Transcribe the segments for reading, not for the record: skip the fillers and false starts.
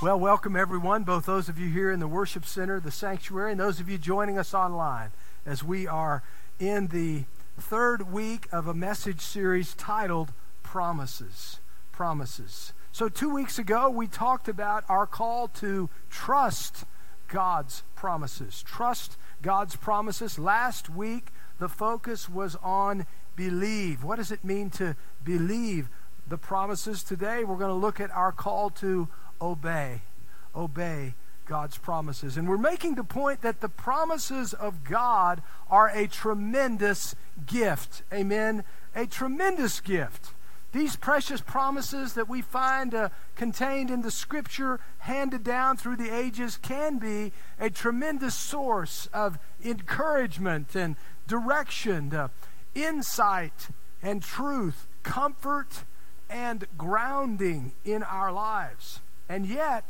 Well, welcome everyone, both those of you here in the worship center, the sanctuary, and those of you joining us online as we are in the third week of a message series titled Promises. Promises. So 2 weeks ago, we talked about our call to trust God's promises. Trust God's promises. Last week, the focus was on believe. What does it mean to believe the promises? Today, we're going to look at our call to obey God's promises. And we're making the point that the promises of God are a tremendous gift. Amen? A tremendous gift. These precious promises that we find contained in the Scripture, handed down through the ages, can be a tremendous source of encouragement and direction, insight and truth, comfort and grounding in our lives. And yet,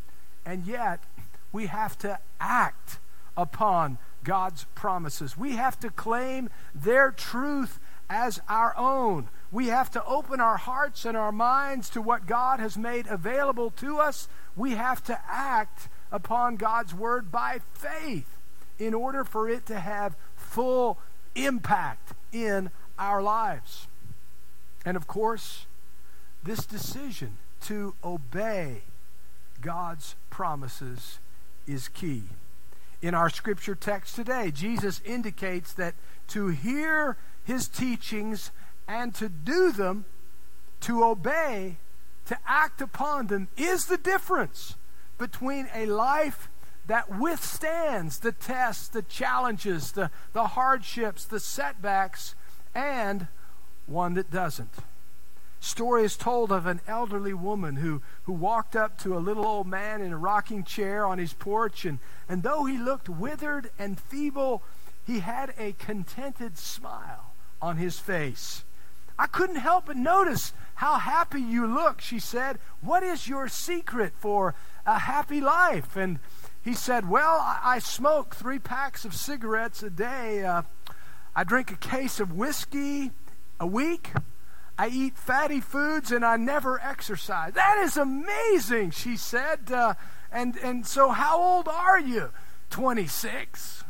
we have to act upon God's promises. We have to claim their truth as our own. We have to open our hearts and our minds to what God has made available to us. We have to act upon God's word by faith in order for it to have full impact in our lives. And of course, this decision to obey God's promises is key. In our scripture text today, Jesus indicates that to hear his teachings and to do them, to obey, to act upon them, is the difference between a life that withstands the tests, the challenges, the hardships, the setbacks, and one that doesn't. Story is told of an elderly woman who walked up to a little old man in a rocking chair on his porch, and though he looked withered and feeble, he had a contented smile on his face. "I couldn't help but notice how happy you look," she said. "What is your secret for a happy life?" And he said, "Well, I smoke 3 packs of cigarettes a day. I drink a case of whiskey a week. I eat fatty foods, and I never exercise." "That is amazing," she said. And so how old are you?" 26.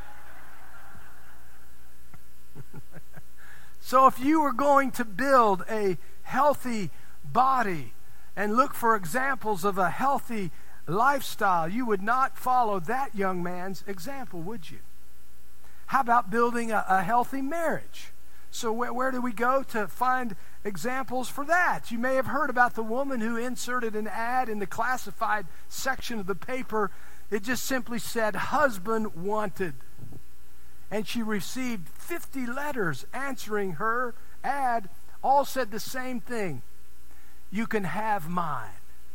So if you were going to build a healthy body and look for examples of a healthy lifestyle, you would not follow that young man's example, would you? How about building a healthy marriage? So where do we go to find examples for that? You may have heard about the woman who inserted an ad in the classified section of the paper. It just simply said, "Husband wanted." And she received 50 letters answering her ad. All said the same thing: "You can have mine."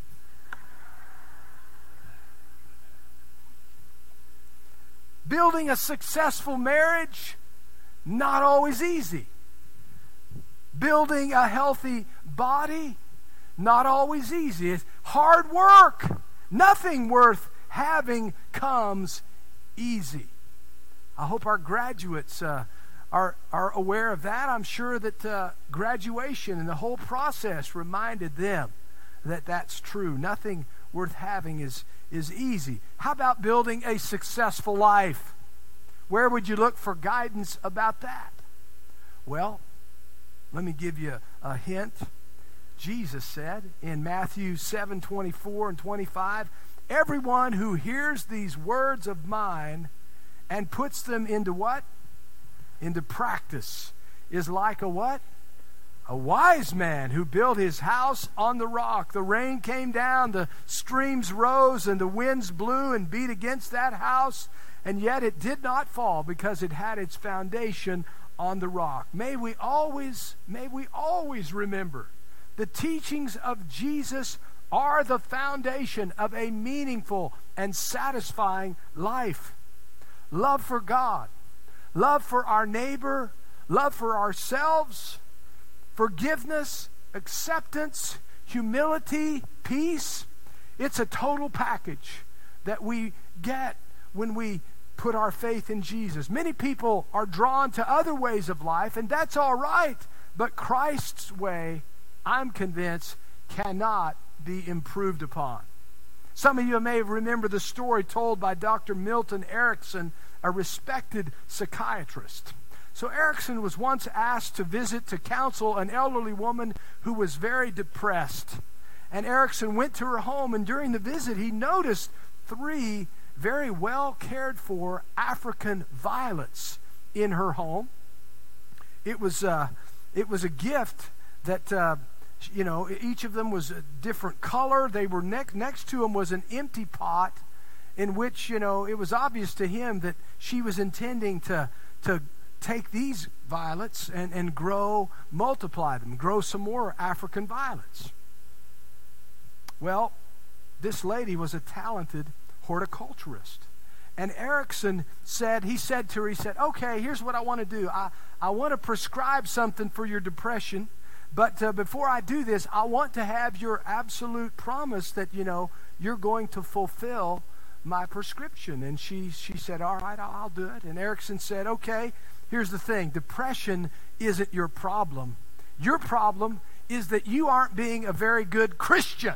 Building a successful marriage, not always easy. Building a healthy body, not always easy. It's hard work. Nothing worth having comes easy. I hope our graduates are aware of that. I'm sure that graduation and the whole process reminded them that that's true. Nothing worth having is easy. How about building a successful life? Where would you look for guidance about that? Well, let me give you a hint. Jesus said in Matthew 7:24 and 25, "Everyone who hears these words of mine and puts them into" what? Into practice, "is like a" what? "A wise man who built his house on the rock. The rain came down, the streams rose, and the winds blew and beat against that house, and yet it did not fall because it had its foundation on the rock." May we always remember the teachings of Jesus are the foundation of a meaningful and satisfying life. Love for God, love for our neighbor, love for ourselves, forgiveness, acceptance, humility, peace. It's a total package that we get when we put our faith in Jesus. Many people are drawn to other ways of life, and that's all right. But Christ's way, I'm convinced, cannot be improved upon. Some of you may remember the story told by Dr. Milton Erickson, a respected psychiatrist. So Erickson was once asked to counsel an elderly woman who was very depressed. And Erickson went to her home, and during the visit, he noticed 3 very well cared for African violets in her home. It was a gift that each of them was a different color. They were next to them was an empty pot in which it was obvious to him that she was intending to take these violets and multiply them, grow some more African violets. Well, this lady was a talented horticulturist. And Erickson said to her, okay, here's what I want to do. I want to prescribe something for your depression, but before I do this, I want to have your absolute promise that, you're going to fulfill my prescription. And she said, all right, I'll do it. And Erickson said, okay, here's the thing. Depression isn't your problem. Your problem is that you aren't being a very good Christian.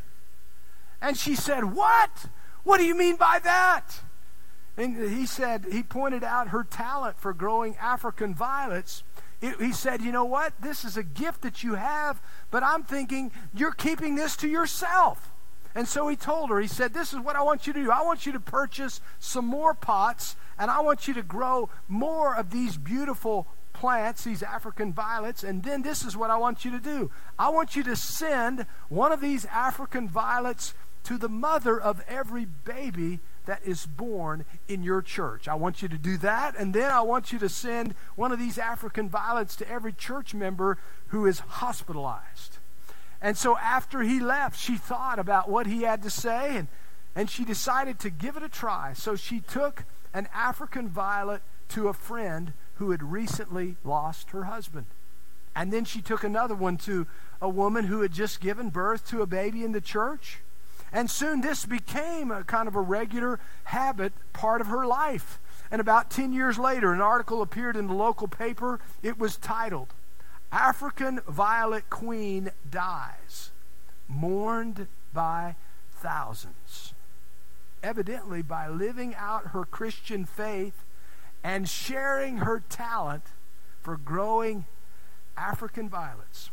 And she said, what? What do you mean by that? And he pointed out her talent for growing African violets. He said, you know what? This is a gift that you have, but I'm thinking you're keeping this to yourself. And so he told her, he said, this is what I want you to do. I want you to purchase some more pots, and I want you to grow more of these beautiful plants, these African violets, and then this is what I want you to do. I want you to send one of these African violets to the mother of every baby that is born in your church. I want you to do that, and then I want you to send one of these African violets to every church member who is hospitalized. And so after he left, she thought about what he had to say, and she decided to give it a try. So she took an African violet to a friend who had recently lost her husband. And then she took another one to a woman who had just given birth to a baby in the church. And soon this became a kind of a regular habit, part of her life. And about 10 years later, an article appeared in the local paper. It was titled, African Violet Queen Dies, Mourned by Thousands. Evidently, by living out her Christian faith and sharing her talent for growing African violets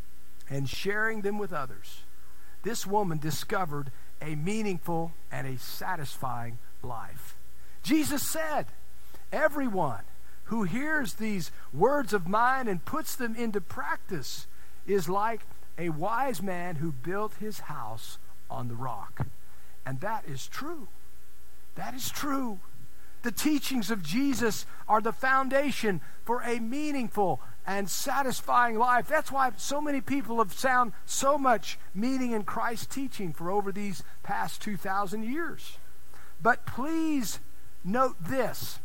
and sharing them with others, this woman discovered a meaningful and a satisfying life. Jesus said, everyone who hears these words of mine and puts them into practice is like a wise man who built his house on the rock. And that is true. That is true. The teachings of Jesus are the foundation for a meaningful and satisfying life. That's why so many people have found so much meaning in Christ's teaching for over these past 2,000 years. But please note this.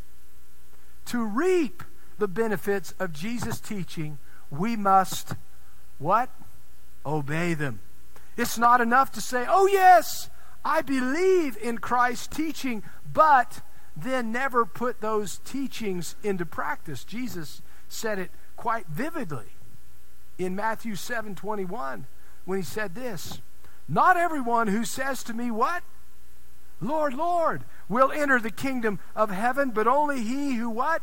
To reap the benefits of Jesus' teaching, we must, what? Obey them. It's not enough to say, oh yes, I believe in Christ's teaching, but then never put those teachings into practice. Jesus said it quite vividly in Matthew 7:21 when he said this, not everyone who says to me, what? Lord, Lord, will enter the kingdom of heaven, but only he who what?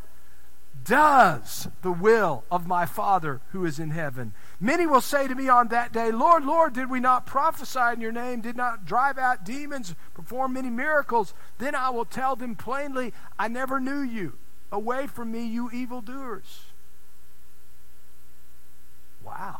Does the will of my Father who is in heaven. Many will say to me on that day, Lord, Lord, did we not prophesy in your name, did not drive out demons, perform many miracles? Then I will tell them plainly, I never knew you. Away from me, you evildoers. Wow.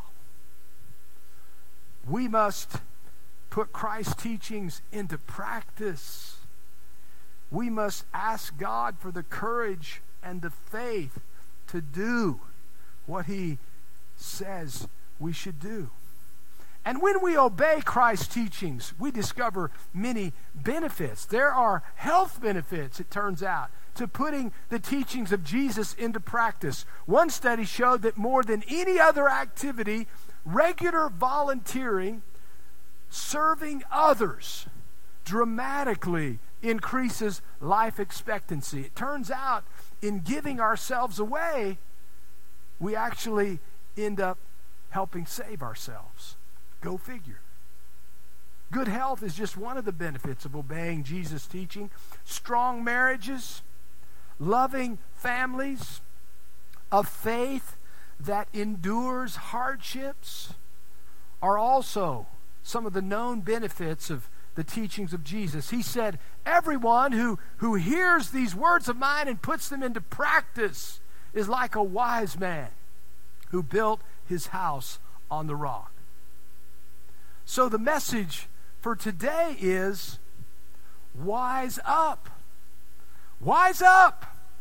We must put Christ's teachings into practice. We must ask God for the courage and the faith to do what he says we should do. And when we obey Christ's teachings, we discover many benefits. There are health benefits, it turns out, to putting the teachings of Jesus into practice. One study showed that more than any other activity, regular volunteering, serving others, dramatically increases life expectancy. It turns out in giving ourselves away, we actually end up helping save ourselves. Go figure. Good health is just one of the benefits of obeying Jesus' teaching. Strong marriages, loving families, a faith that endures hardships are also some of the known benefits of the teachings of Jesus. He said, everyone who hears these words of mine and puts them into practice is like a wise man who built his house on the rock. So the message for today is, wise up. Wise up.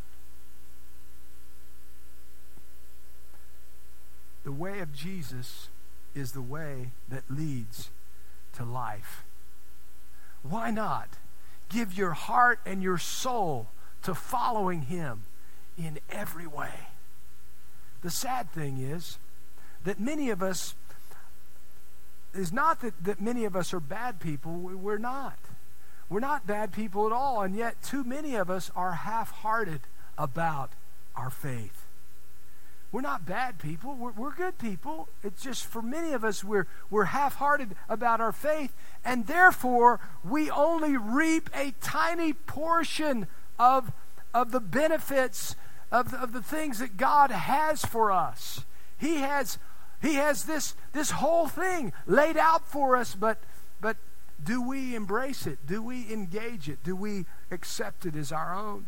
The way of Jesus is the way that leads to life. Why not give your heart and your soul to following him in every way? The sad thing is that many of us, is not that many of us are bad people. We're not. We're not bad people at all, and yet too many of us are half-hearted about our faith. We're not bad people. We're good people. It's just for many of us, we're half-hearted about our faith, and therefore we only reap a tiny portion of the benefits of the things that God has for us. He has this whole thing laid out for us, but do we embrace it? Do we engage it? Do we accept it as our own?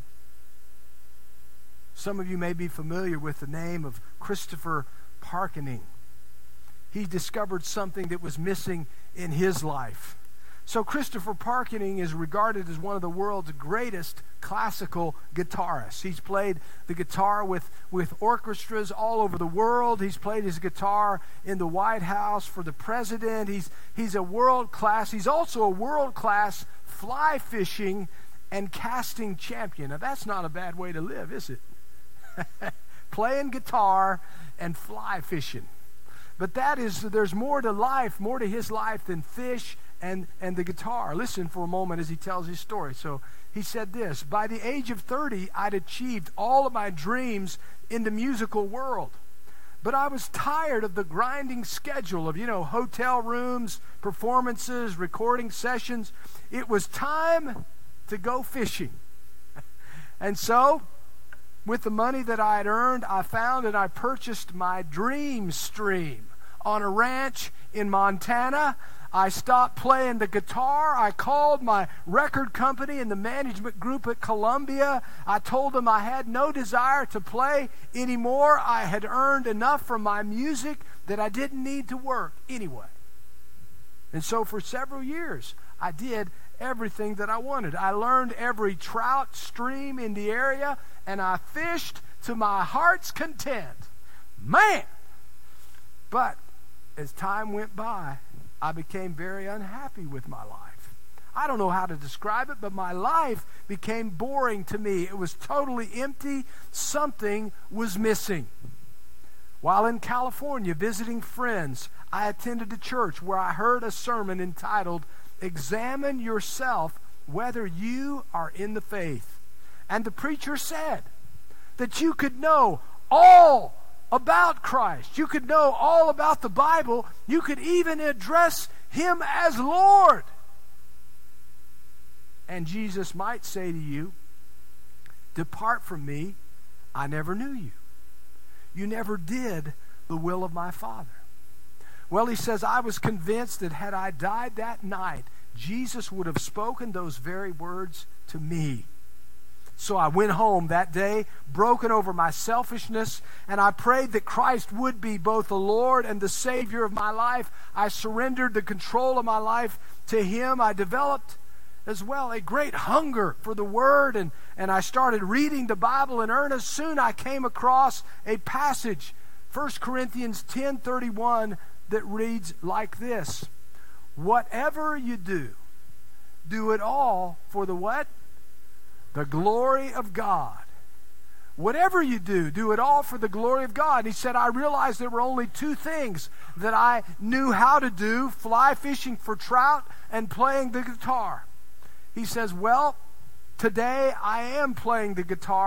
Some of you may be familiar with the name of Christopher Parkening. He discovered something that was missing in his life. So Christopher Parkening is regarded as one of the world's greatest classical guitarists. He's played the guitar with orchestras all over the world. He's played his guitar in the White House for the president. He's a world-class. He's also a world-class fly fishing and casting champion. Now that's not a bad way to live, is it? Playing guitar and fly fishing. But there's more to life, more to his life than fish and the guitar. Listen for a moment as he tells his story. So he said this: by the age of 30, I'd achieved all of my dreams in the musical world. But I was tired of the grinding schedule of, hotel rooms, performances, recording sessions. It was time to go fishing. And so, with the money that I had earned, I found and I purchased my dream stream on a ranch in Montana. I stopped playing the guitar. I called my record company and the management group at Columbia. I told them I had no desire to play anymore. I had earned enough from my music that I didn't need to work anyway. And so for several years, I did everything that I wanted. I learned every trout stream in the area, and I fished to my heart's content. Man! But as time went by, I became very unhappy with my life. I don't know how to describe it, but my life became boring to me. It was totally empty. Something was missing. While in California visiting friends, I attended a church where I heard a sermon entitled, "Examine Yourself Whether You Are in the Faith." And the preacher said that you could know all about Christ. You could know all about the Bible. You could even address Him as Lord. And Jesus might say to you, "Depart from me, I never knew you. You never did the will of my Father." Well, he says, I was convinced that had I died that night, Jesus would have spoken those very words to me. So I went home that day, broken over my selfishness, and I prayed that Christ would be both the Lord and the Savior of my life. I surrendered the control of my life to Him. I developed as well a great hunger for the Word, and I started reading the Bible in earnest. Soon I came across a passage, 1 Corinthians 10:31, that reads like this: whatever you do, do it all for the what? The glory of God. Whatever you do, do it all for the glory of God. And he said, I realized there were only two things that I knew how to do: fly fishing for trout and playing the guitar. He says, well, today I am playing the guitar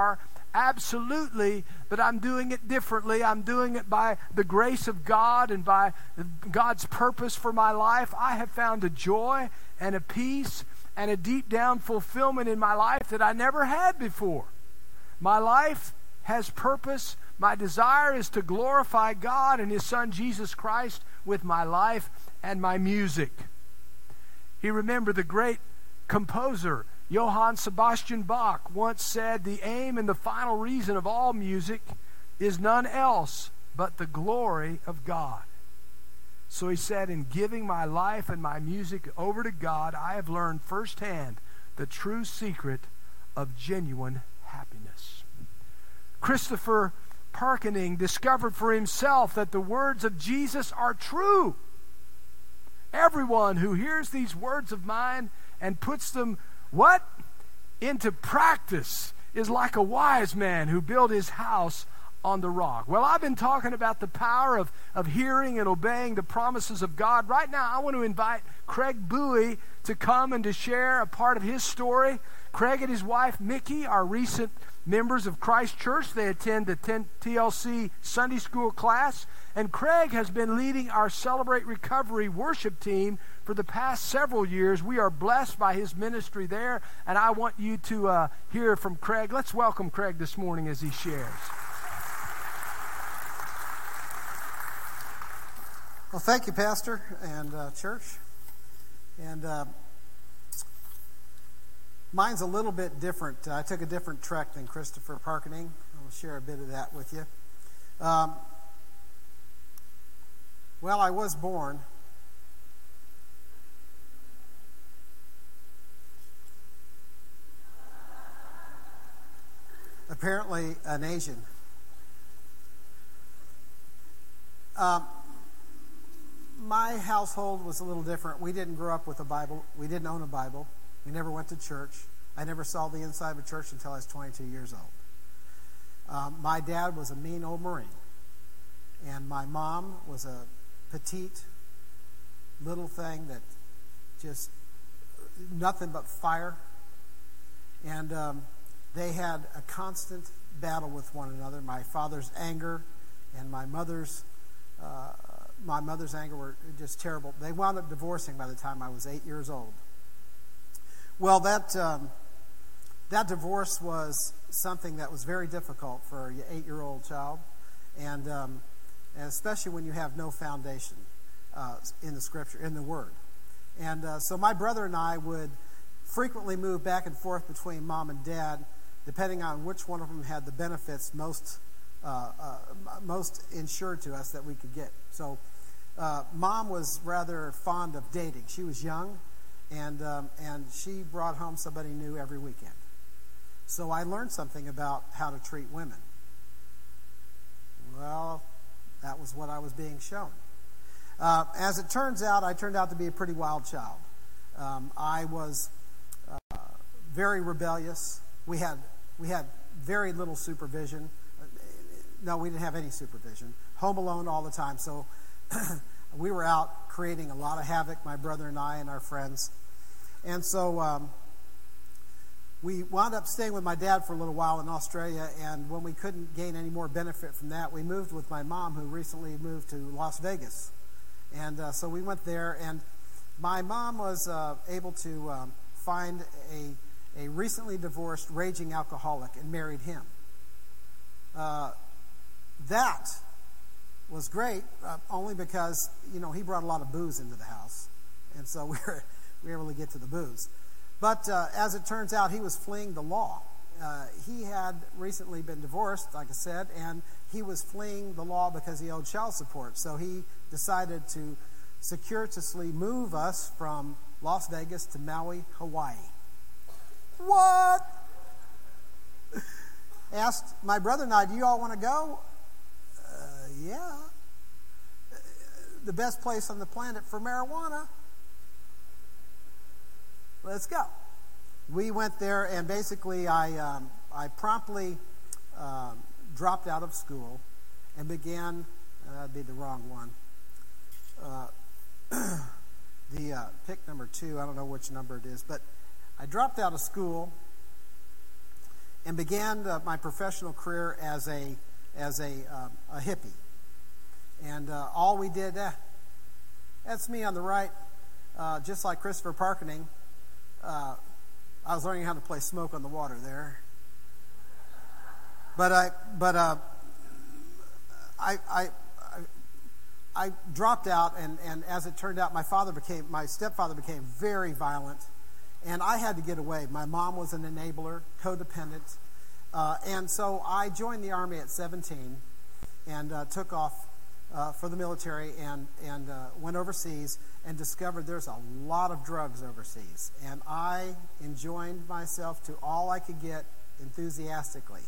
Absolutely, but I'm doing it differently. I'm doing it by the grace of God and by God's purpose for my life. I have found a joy and a peace and a deep down fulfillment in my life that I never had before. My life has purpose. My desire is to glorify God and His Son Jesus Christ with my life and my music. You remember the great composer Johann Sebastian Bach once said, "The aim and the final reason of all music is none else but the glory of God." So he said, in giving my life and my music over to God, I have learned firsthand the true secret of genuine happiness. Christopher Parkening discovered for himself that the words of Jesus are true. Everyone who hears these words of mine and puts them what? Into practice is like a wise man who built his house on the rock. Well, I've been talking about the power of hearing and obeying the promises of God. Right now, I want to invite Craig Bowie to come and to share a part of his story. Craig and his wife, Mickey, are recent members of Christ Church. They attend the TLC Sunday School class. And Craig has been leading our Celebrate Recovery worship team for the past several years. We are blessed by his ministry there, and I want you to hear from Craig. Let's welcome Craig this morning as he shares. Well, thank you, Pastor and church. And mine's a little bit different. I took a different trek than Christopher Parkening. I'll share a bit of that with you. Well, I was born apparently an Asian. My household was a little different. We didn't grow up with a Bible. We didn't own a Bible. We never went to church. I never saw the inside of a church until I was 22 years old. My dad was a mean old Marine, and my mom was a petite little thing that just nothing but fire. And they had a constant battle with one another. My father's anger and my mother's anger were just terrible. They wound up divorcing by the time I was 8 years old. Well, that divorce was something that was very difficult for an 8-year-old child, and especially when you have no foundation in the Scripture, in the Word. And so my brother and I would frequently move back and forth between mom and dad, depending on which one of them had the benefits most insured to us that we could get. So mom was rather fond of dating. She was young, and she brought home somebody new every weekend. So I learned something about how to treat women. Well, that was what I was being shown. As it turns out, I turned out to be a pretty wild child. I was very rebellious. We had very little supervision. No, we didn't have any supervision. Home alone all the time. So we were out creating a lot of havoc, my brother and I and our friends. And so we wound up staying with my dad for a little while in Australia, and when we couldn't gain any more benefit from that, we moved with my mom, who recently moved to Las Vegas. And so we went there, and my mom was able to find a recently divorced raging alcoholic and married him. That was great, only because, he brought a lot of booze into the house. And so we were able to get to the booze. But as it turns out, he was fleeing the law. He had recently been divorced, like I said, and he was fleeing the law because he owed child support. So he decided to circuitously move us from Las Vegas to Maui, Hawaii. What? Asked my brother and I, do you all want to go? Yeah. The best place on the planet for marijuana. Let's go. We went there, and basically I promptly dropped out of school and began, that'd be the wrong one, pick number 2, I don't know which number it is, but I dropped out of school, and began my professional career as a hippie. And all we did, that's me on the right, just like Christopher Parkening. I was learning how to play Smoke on the Water there. But I dropped out, and as it turned out, my stepfather became very violent, and I had to get away. My mom was an enabler, codependent, and so I joined the Army at 17 and took off for the military and went overseas and discovered there's a lot of drugs overseas, and I enjoined myself to all I could get enthusiastically.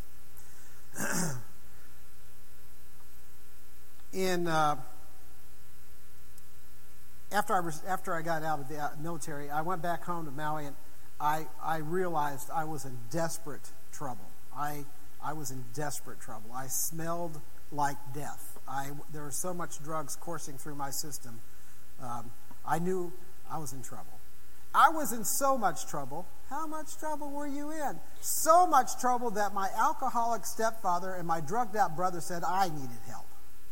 After I got out of the military, I went back home to Maui, and I realized I was in desperate trouble. I was in desperate trouble. I smelled like death. There was so much drugs coursing through my system. I knew I was in trouble. I was in so much trouble. How much trouble were you in? So much trouble that my alcoholic stepfather and my drugged out brother said I needed help.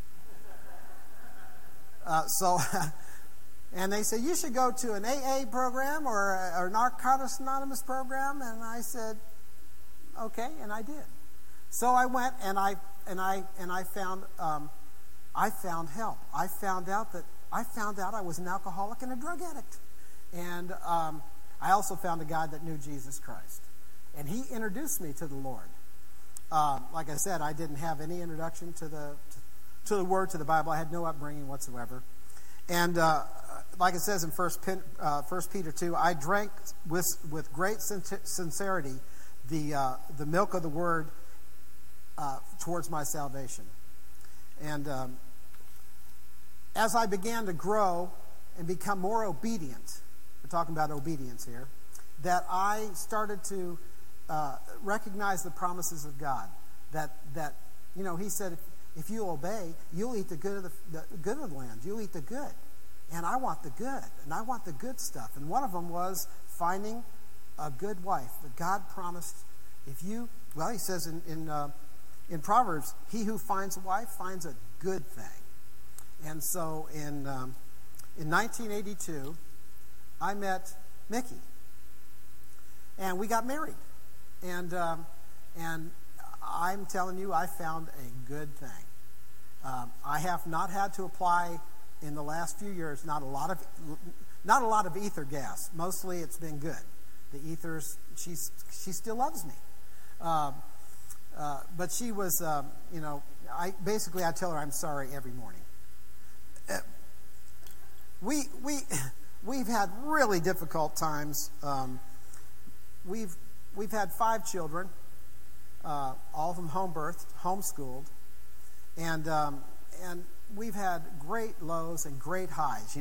And they said, you should go to an AA program or a Narcotics Anonymous program. And I said, okay, and I did. So I went and I found help. I found out I was an alcoholic and a drug addict. And I also found a guy that knew Jesus Christ. And he introduced me to the Lord. Like I said, I didn't have any introduction to the Word, to the Bible. I had no upbringing whatsoever. And like it says in 1 Peter 2, I drank with great sincerity the milk of the Word towards my salvation. And as I began to grow and become more obedient, we're talking about obedience here, that I started to recognize the promises of God. That He said, if you obey, you'll eat the good of the land. You'll eat the good. And I want the good. And I want the good stuff. And one of them was finding a good wife. That God promised, He says in Proverbs, he who finds a wife finds a good thing. And so in 1982, I met Mickey. And we got married. And I'm telling you, I found a good thing. I have not had to apply in the last few years, not a lot of ether gas. Mostly it's been good. The ethers, she still loves me. But she was, I tell her I'm sorry every morning. We've had really difficult times. We've had 5 children, all of them home birthed, homeschooled, and we've had great lows and great highs.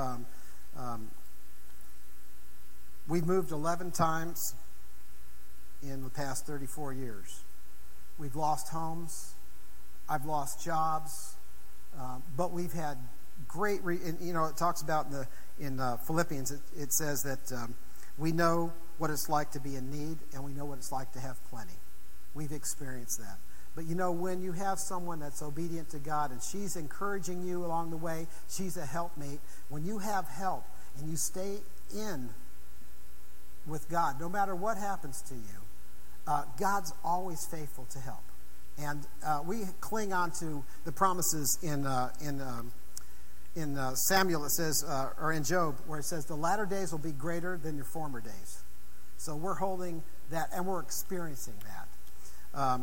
We've moved 11 times in the past 34 years. We've lost homes. I've lost jobs. But we've had great, it talks about in Philippians, it says that we know what it's like to be in need, and we know what it's like to have plenty. We've experienced that. But when you have someone that's obedient to God and she's encouraging you along the way, she's a helpmate. When you have help and you stay in with God, no matter what happens to you, God's always faithful to help. And we cling on to the promises in Samuel, it says, or in Job, where it says, the latter days will be greater than your former days. So we're holding that, and we're experiencing that.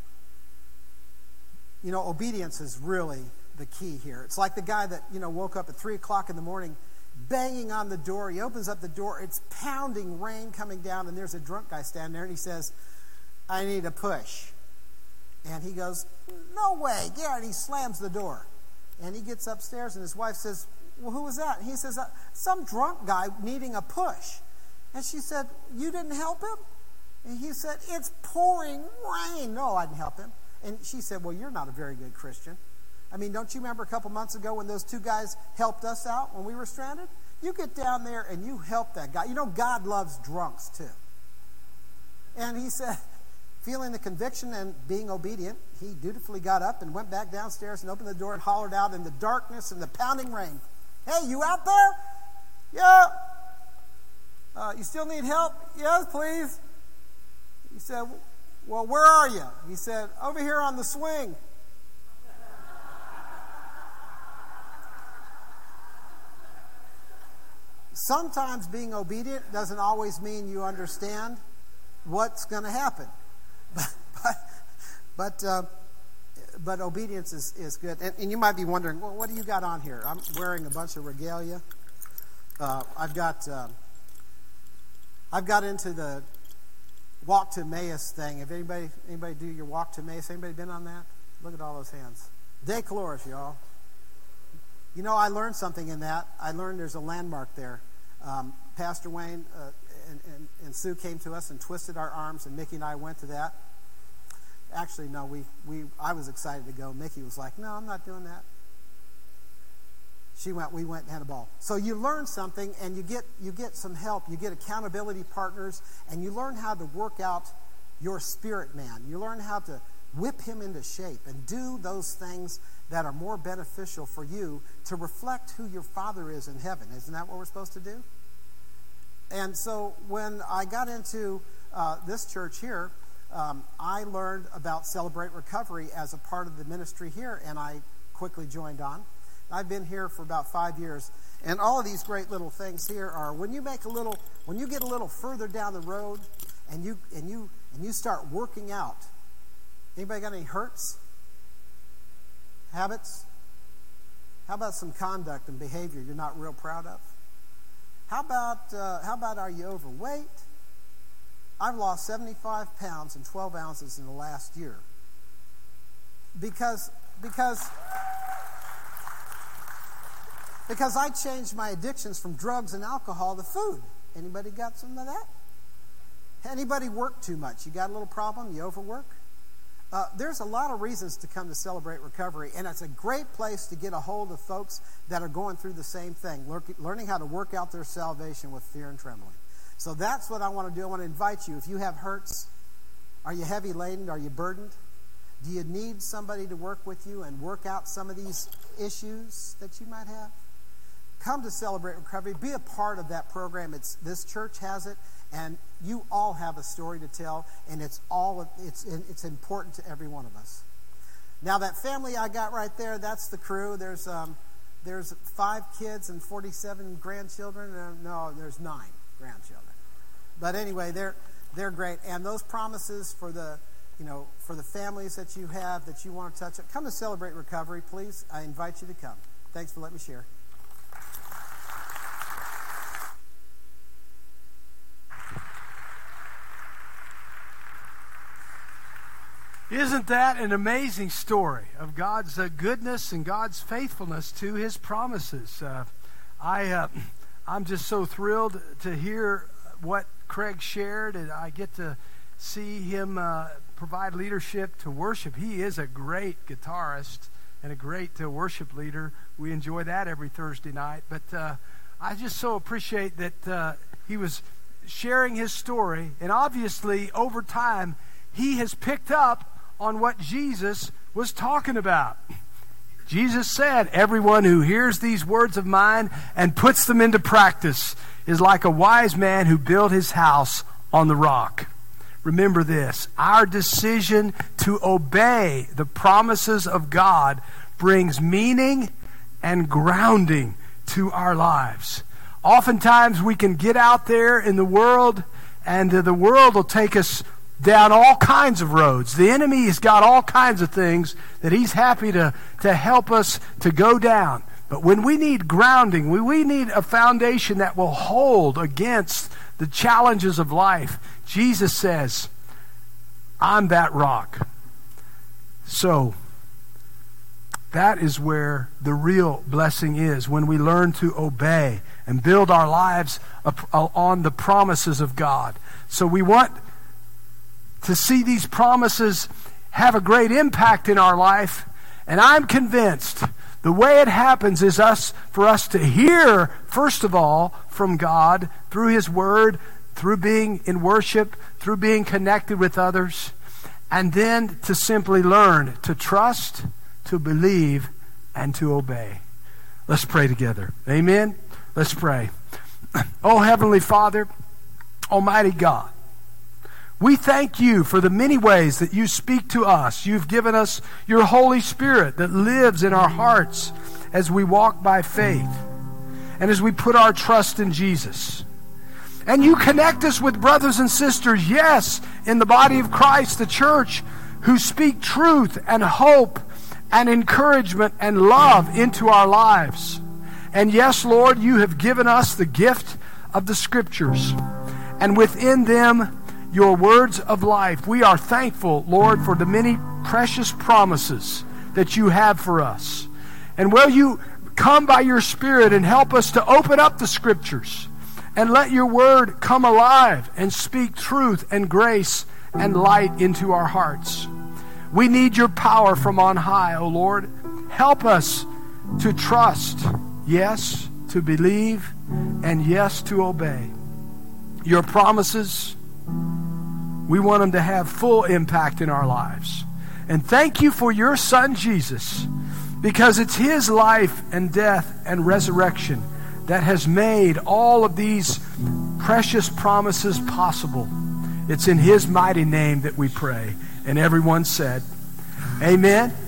Obedience is really the key here. It's like the guy that, woke up at 3 o'clock in the morning, banging on the door. He opens up the door. It's pounding rain coming down, and there's a drunk guy standing there, and he says, I need a push. And he goes, no way. Yeah, and he slams the door. And he gets upstairs, and his wife says, well, who was that? And he says, some drunk guy needing a push. And she said, you didn't help him? And he said, it's pouring rain. No, I didn't help him. And she said, well, you're not a very good Christian. I mean, don't you remember a couple months ago when those 2 guys helped us out when we were stranded? You get down there and you help that guy. God loves drunks too. And he said, feeling the conviction and being obedient, he dutifully got up and went back downstairs and opened the door and hollered out in the darkness and the pounding rain, "Hey, you out there? Yeah. You still need help? Yes, please." He said, "Well, where are you?" He said, "Over here on the swing." Sometimes being obedient doesn't always mean you understand what's going to happen. But obedience is good. And you might be wondering, well, what do you got on here? I'm wearing a bunch of regalia. I've got into the Walk to Emmaus thing. Have anybody do your Walk to Emmaus? Anybody been on that? Look at all those hands. De Cloris, y'all. You know, I learned something in that. I learned there's a landmark there. Pastor Wayne and Sue came to us and twisted our arms, and Mickey and I went to that. Actually, no, I was excited to go. Mickey was like, "No, I'm not doing that." We went and had a ball. So you learn something, and you get some help. You get accountability partners, and you learn how to work out your spirit man. You learn how to whip him into shape and do those things that are more beneficial for you to reflect who your Father is in heaven. Isn't that what we're supposed to do? And so when I got into this church here, I learned about Celebrate Recovery as a part of the ministry here, and I quickly joined on. I've been here for about 5 years, and all of these great little things here are when you get a little further down the road, and you start working out. Anybody got any hurts? Habits? How about some conduct and behavior you're not real proud of? How about are you overweight? I've lost 75 pounds and 12 ounces in the last year. Because I changed my addictions from drugs and alcohol to food. Anybody got some of that? Anybody work too much? You got a little problem? You overwork? There's a lot of reasons to come to Celebrate Recovery, and it's a great place to get a hold of folks that are going through the same thing, learning how to work out their salvation with fear and trembling. So that's what I want to do. I want to invite you. If you have hurts, are you heavy laden? Are you burdened? Do you need somebody to work with you and work out some of these issues that you might have? Come to Celebrate Recovery. Be a part of that program. This church has it, and you all have a story to tell, and it's important to every one of us. Now, that family I got right there, that's the crew. There's 5 kids and 47 grandchildren. No, there's 9 grandchildren. But anyway, they're great. And those promises for the families that you have that you want to touch, come to Celebrate Recovery, please. I invite you to come. Thanks for letting me share. Isn't that an amazing story of God's goodness and God's faithfulness to His promises? I'm just so thrilled to hear what Craig shared, and I get to see him provide leadership to worship. He is a great guitarist and a great worship leader. We enjoy that every Thursday night. But I just so appreciate that he was sharing his story, and obviously over time he has picked up on what Jesus was talking about. Jesus said, "Everyone who hears these words of mine and puts them into practice is like a wise man who built his house on the rock." Remember this, our decision to obey the promises of God brings meaning and grounding to our lives. Oftentimes we can get out there in the world, and the world will take us down all kinds of roads. The enemy has got all kinds of things that he's happy to help us to go down. But when we need grounding, we need a foundation that will hold against the challenges of life, Jesus says, "I'm that rock." So that is where the real blessing is, when we learn to obey and build our lives on the promises of God. So we want to see these promises have a great impact in our life. And I'm convinced the way it happens is for us to hear, first of all, from God through His Word, through being in worship, through being connected with others. and then to simply learn to trust, to believe, and to obey. Let's pray together. Amen? Let's pray. Oh, Heavenly Father, Almighty God, we thank you for the many ways that you speak to us. You've given us your Holy Spirit that lives in our hearts as we walk by faith and as we put our trust in Jesus. And you connect us with brothers and sisters, yes, in the body of Christ, the church, who speak truth and hope and encouragement and love into our lives. And yes, Lord, you have given us the gift of the Scriptures, and within them your words of life. We are thankful, Lord, for the many precious promises that you have for us. And will you come by your Spirit and help us to open up the Scriptures and let your word come alive and speak truth and grace and light into our hearts. We need your power from on high, O Lord. Help us to trust, yes, to believe, and yes, to obey. Your promises, we want them to have full impact in our lives. And thank you for your Son, Jesus, because it's his life and death and resurrection that has made all of these precious promises possible. It's in his mighty name that we pray. And everyone said, amen.